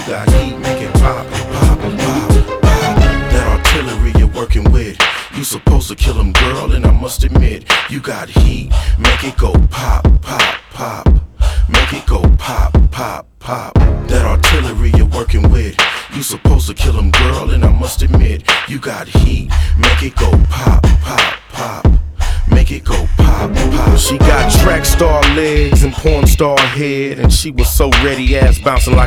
got heat, make it pop, pop, pop, pop. That artillery you're working with, you supposed to kill him, girl, and I must admit, you got heat, make it go pop, pop, pop. Make it go pop, pop, pop. That artillery you're working with, you supposed to kill him, girl, and I must admit, you got heat, make it go pop, pop, pop. Make it go pop, pop. She got track star legs and porn star head, and she was so ready ass bouncing like